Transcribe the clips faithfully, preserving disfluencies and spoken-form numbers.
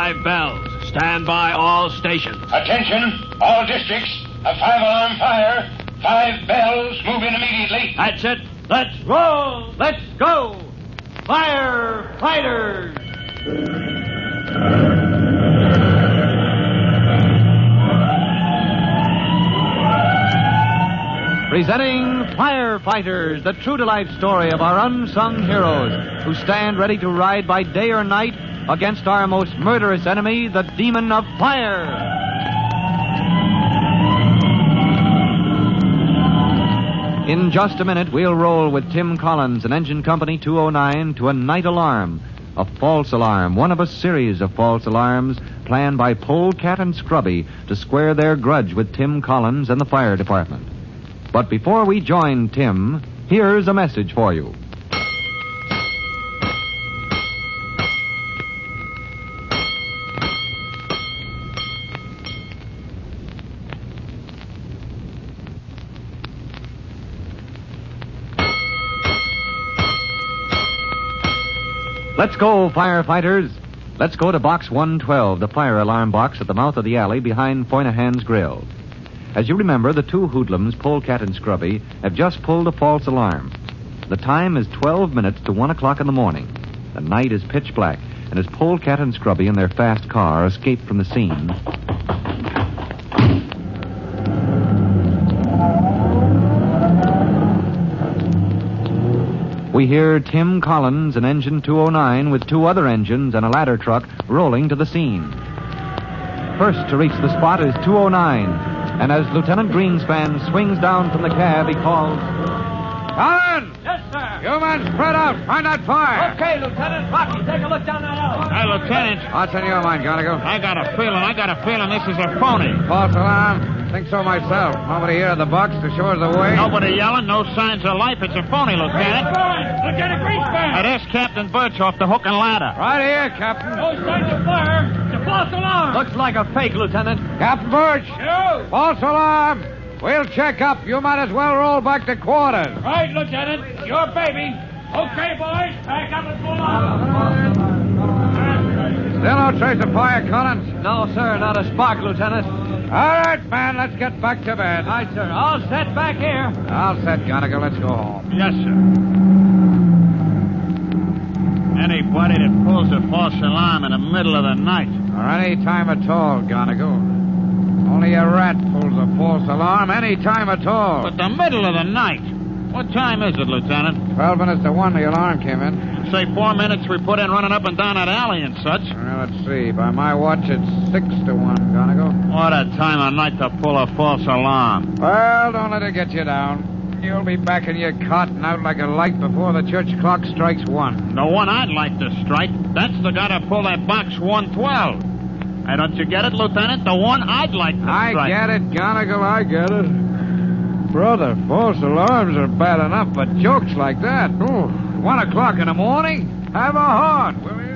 Five bells. Stand by all stations. Attention, all districts. A five-alarm fire. Five bells. Move in immediately. That's it. Let's roll. Let's go. Firefighters. Presenting Firefighters, the true-to-life story of our unsung heroes who stand ready to ride by day or night against our most murderous enemy, the demon of fire. In just a minute, we'll roll with Tim Collins and Engine Company two oh nine to a night alarm, a false alarm, one of a series of false alarms planned by Polecat and Scrubby to square their grudge with Tim Collins and the fire department. But before we join Tim, here's a message for you. Let's go, firefighters. Let's go to Box one twelve, the fire alarm box at the mouth of the alley behind Foynahan's Grill. As you remember, the two hoodlums, Polecat and Scrubby, have just pulled a false alarm. The time is twelve minutes to one o'clock in the morning. The night is pitch black, and as Polecat and Scrubby in their fast car escape from the scene, we hear Tim Collins and Engine two oh nine with two other engines and a ladder truck rolling to the scene. First to reach the spot is two oh nine. And as Lieutenant Greenspan swings down from the cab, he calls, Collins! Yes, sir. You men spread out. Find that fire. Okay, Lieutenant. Rocky, take a look down that alley. Hey, Lieutenant. What's in your mind, Gonigal? I got a feeling, I got a feeling this is a phony. False alarm? Think so myself. Nobody here at the box to show us the way? Nobody yelling, no signs of life. It's a phony, Lieutenant. Lieutenant Greenspan. Hey, there's Captain Birch off the hook and ladder. Right here, Captain. No signs of fire. It's a false alarm. Looks like a fake, Lieutenant. Captain Birch. You. False alarm. We'll check up. You might as well roll back to quarters. Right, Lieutenant. Your baby. Okay, boys. Pack up and pull out. Still no trace of fire, Collins? No, sir. Not a spark, Lieutenant. All right, man. Let's get back to bed. Right, sir. All set back here. All set, Gonigal. Let's go home. Yes, sir. Anybody that pulls a false alarm in the middle of the night. Or any time at all, Gonigal. Only a rat pulls a false alarm any time at all. But the middle of the night. What time is it, Lieutenant? Twelve minutes to one, the alarm came in. Say four minutes we put in running up and down that alley and such. Well, let's see. By my watch, it's six to one, Gonigal. What a time of night to pull a false alarm. Well, don't let it get you down. You'll be back in your cot and out like a light before the church clock strikes one. The one I'd like to strike, that's the guy to pull that box one twelve. Hey, don't you get it, Lieutenant? The one I'd like to I strike. get it, Gonigal, I get it. Brother, false alarms are bad enough, but jokes like that, ooh, one o'clock in the morning? Have a heart, will you?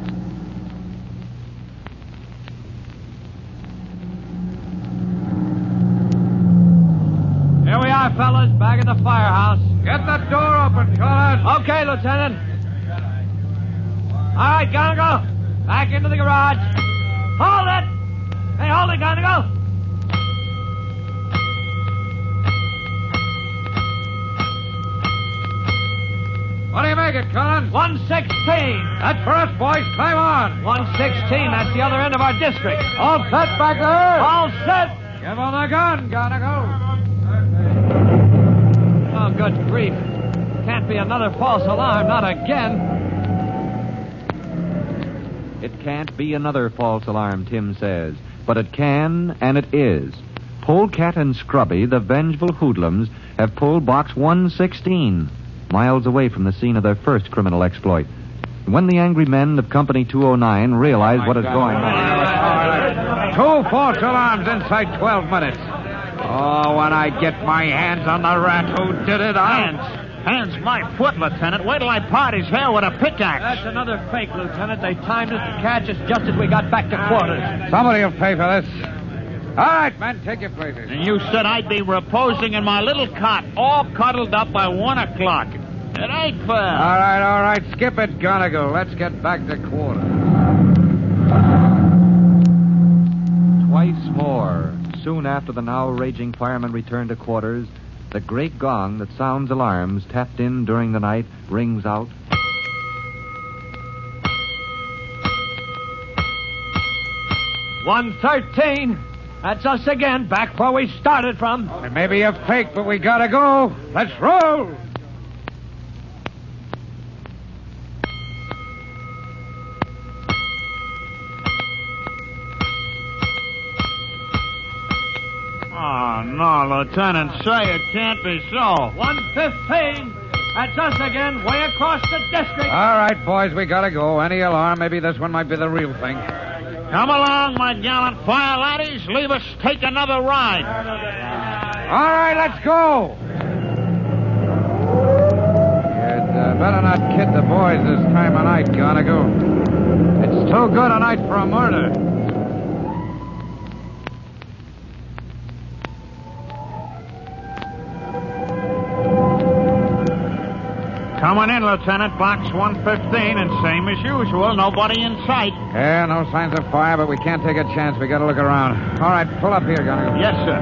Here we are, fellas. Back at the firehouse. Get that door open, Collins. Okay, Lieutenant. All right, Gonigal. Back into the garage. Hold it! Hey, hold it, Gonigal. What do you make it, Collins? one sixteen. That's for us, boys. Climb on. one sixteen. That's the other end of our district. All set back there. All set. Give him the gun, Gonigal. Oh, good grief. Can't be another false alarm. Not again. It can't be another false alarm, Tim says. But it can, and it is. Polecat and Scrubby, the vengeful hoodlums, have pulled box one sixteen, miles away from the scene of their first criminal exploit. When the angry men of Company two oh nine realize Oh what is God. going on... Two false alarms inside twelve minutes. Oh, when I get my hands on the rat who did it, I'll... Hands. Hands my foot, Lieutenant. Wait till I part his hair with a pickaxe. That's another fake, Lieutenant. They timed us to catch us just as we got back to quarters. Somebody will pay for this. All right, men, take your places. And you said I'd be reposing in my little cot, all cuddled up by one o'clock. It ain't fair. All right, all right. Skip it, Gonigal. Let's get back to quarters. more. Soon after the now raging firemen return to quarters, the great gong that sounds alarms tapped in during the night rings out. one thirteen. That's us again, back where we started from. It may be a fake, but we gotta go. Let's roll. Oh, no, Lieutenant, say it can't be so. one fifteen. That's us again, way across the district. All right, boys, we gotta go. Any alarm, maybe this one might be the real thing. Come along, my gallant fire laddies. Leave us take another ride. All right, let's go. You'd uh, better not kid the boys this time of night, Gonigal. It's too good a night for a murder. Coming in, Lieutenant. Box one fifteen, and same as usual. Nobody in sight. Yeah, no signs of fire, but we can't take a chance. We gotta look around. All right, pull up here, Gonigal. Yes, sir.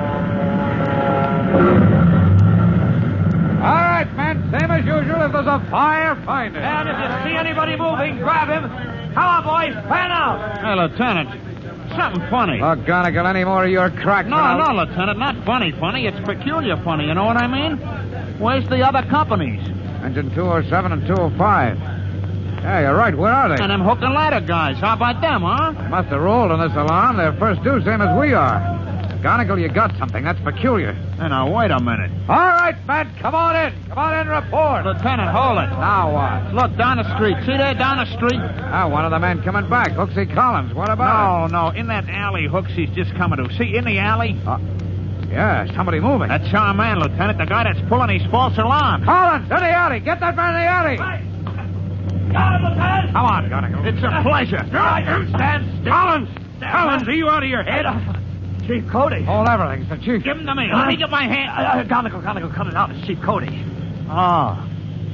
All right, men, same as usual. If there's a fire, find it. And if you see anybody moving, grab him. Come on, boys, fan out. Hey, Lieutenant, something funny. Oh, Gonigal, any more of your crack? No, no, Lieutenant, not funny funny. It's peculiar funny, you know what I mean? Where's the other companies? Engine two oh seven and two oh five. Yeah, you're right. Where are they? And them hook and ladder guys. How about them, huh? They must have rolled on this alarm. They're first due, same as we are. Gonigal, you got something. That's peculiar. Hey, now, wait a minute. All right, man. Come on in. Come on in, report. Lieutenant, hold it. Now what? Look, down the street. See there, down the street? Ah, one of the men coming back. Hooksy Collins. What about No, no. In that alley Hooksy's just coming to. See, in the alley? it? Uh, yeah, somebody moving. That's our man, Lieutenant. The guy that's pulling these false alarms. Collins, in the alley. Get that man in the alley. Got him, Lieutenant. Come on, Gonigal. It's a pleasure. Stand still. Collins. Collins, are you out of your head? Chief Cody. Hold everything, Sir Chief. Give him to me. Let me get my hand. Uh, uh, Gonigal, Gonigal, cut it out. It's Chief Cody. Oh.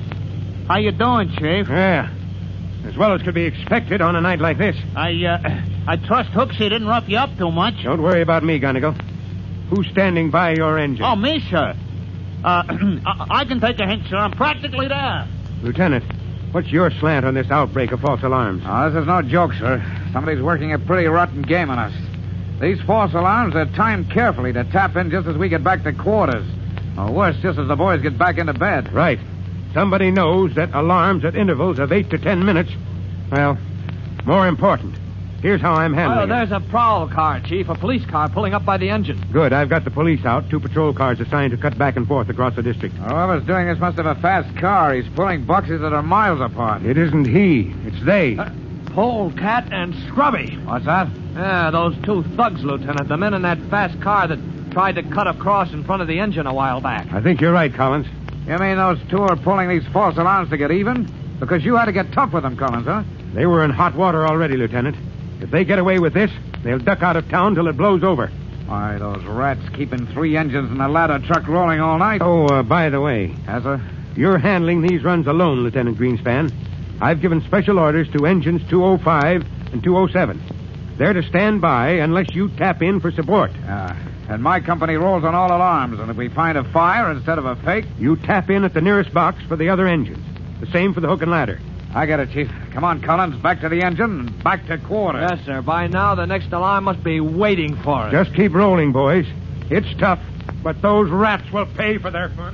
How you doing, Chief? Yeah. As well as could be expected on a night like this. I, uh, I trust Hooksy didn't rough you up too much. Don't worry about me, Gonigal. Who's standing by your engine? Oh, me, sir. Uh, I, I can take a hint, sir. I'm practically there. Lieutenant, what's your slant on this outbreak of false alarms? Oh, this is no joke, sir. Somebody's working a pretty rotten game on us. These false alarms are timed carefully to tap in just as we get back to quarters. Or worse, just as the boys get back into bed. Right. Somebody knows that alarms at intervals of eight to ten minutes, well, more important. Here's how I'm handling Oh, it. there's a prowl car, Chief. A police car pulling up by the engine. Good. I've got the police out. Two patrol cars assigned to cut back and forth across the district. Whoever's doing this must have a fast car. He's pulling boxes that are miles apart. It isn't he. It's they. Uh, Polecat and Scrubby. What's that? Yeah, those two thugs, Lieutenant. The men in that fast car that tried to cut across in front of the engine a while back. I think you're right, Collins. You mean those two are pulling these false alarms to get even? Because you had to get tough with them, Collins, huh? They were in hot water already, Lieutenant. If they get away with this, they'll duck out of town till it blows over. Why, those rats keeping three engines and a ladder truck rolling all night. Oh, uh, by the way, Yes, sir? you're handling these runs alone, Lieutenant Greenspan. I've given special orders to engines two oh five and two oh seven. They're to stand by unless you tap in for support. Uh, and my company rolls on all alarms, and if we find a fire instead of a fake... You tap in at the nearest box for the other engines. The same for the hook and ladder. I get it, Chief. Come on, Collins. Back to the engine and back to quarters. Yes, sir. By now, the next alarm must be waiting for us. Just keep rolling, boys. It's tough, but those rats will pay for their fun.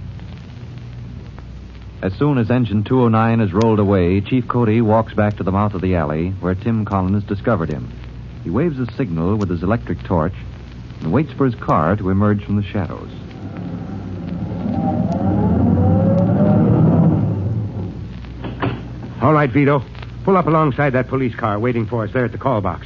As soon as engine two oh nine is rolled away, Chief Cody walks back to the mouth of the alley where Tim Collins discovered him. He waves a signal with his electric torch and waits for his car to emerge from the shadows. All right, Vito. Pull up alongside that police car waiting for us there at the call box.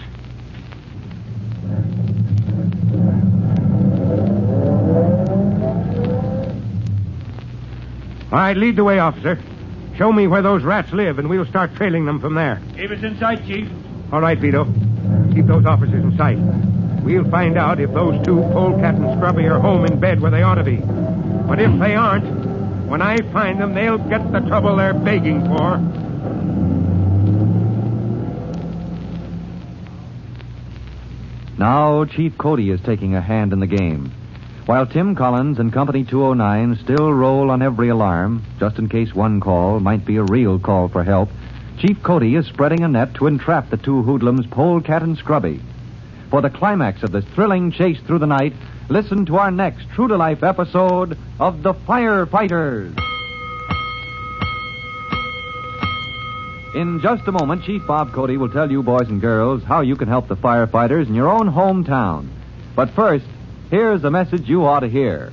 All right, lead the way, officer. Show me where those rats live, and we'll start trailing them from there. Keep us in sight, Chief. All right, Vito. Keep those officers in sight. We'll find out if those two, Polecat and Scrubby, are home in bed where they ought to be. But if they aren't, when I find them, they'll get the trouble they're begging for. Now Chief Cody is taking a hand in the game. While Tim Collins and Company two oh nine still roll on every alarm, just in case one call might be a real call for help, Chief Cody is spreading a net to entrap the two hoodlums, Polecat and Scrubby. For the climax of this thrilling chase through the night, listen to our next true-to-life episode of The Firefighters. In just a moment, Chief Bob Cody will tell you, boys and girls, how you can help the firefighters in your own hometown. But first, here's a message you ought to hear.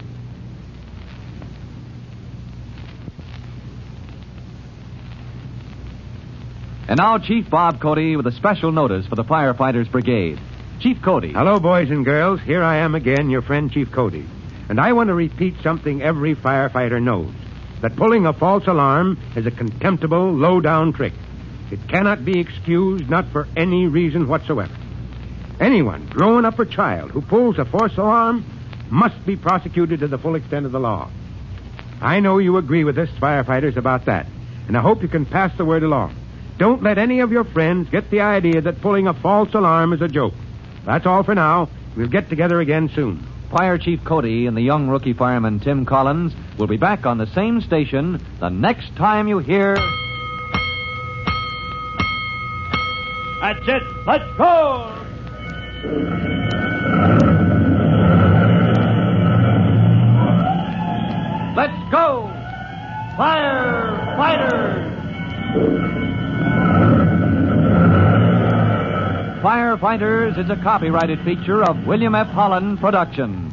And now, Chief Bob Cody with a special notice for the Firefighters Brigade. Chief Cody. Hello, boys and girls. Here I am again, your friend Chief Cody. And I want to repeat something every firefighter knows. That pulling a false alarm is a contemptible, low-down trick. It cannot be excused, not for any reason whatsoever. Anyone, grown up or child, who pulls a false alarm must be prosecuted to the full extent of the law. I know you agree with us firefighters about that, and I hope you can pass the word along. Don't let any of your friends get the idea that pulling a false alarm is a joke. That's all for now. We'll get together again soon. Fire Chief Cody and the young rookie fireman Tim Collins will be back on the same station the next time you hear... That's it. Let's go! Let's go! Firefighters! Firefighters is a copyrighted feature of William F. Holland Productions.